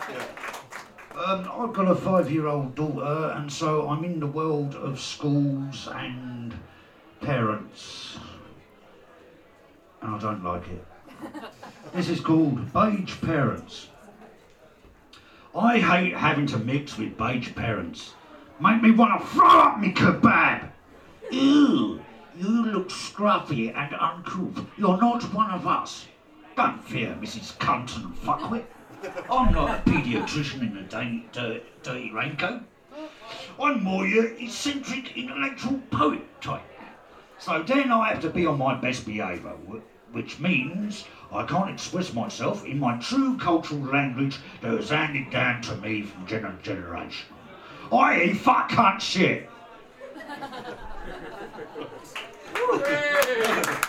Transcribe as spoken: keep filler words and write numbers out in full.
Um, I've got a five-year-old daughter, and so I'm in the world of schools and parents. And I don't like it. This is called beige parents. I hate having to mix with beige parents. Make me want to throw up me kebab. Ew, you look scruffy and uncouth. You're not one of us. Don't fear, Missus Cunt and Fuckwit. I'm not a paediatrician in a dirty, dirty, dirty raincoat. I'm more your eccentric intellectual poet type. So then I have to be on my best behaviour, which means I can't express myself in my true cultural language that was handed down to me from gener- generation. that is fuck cunt shit.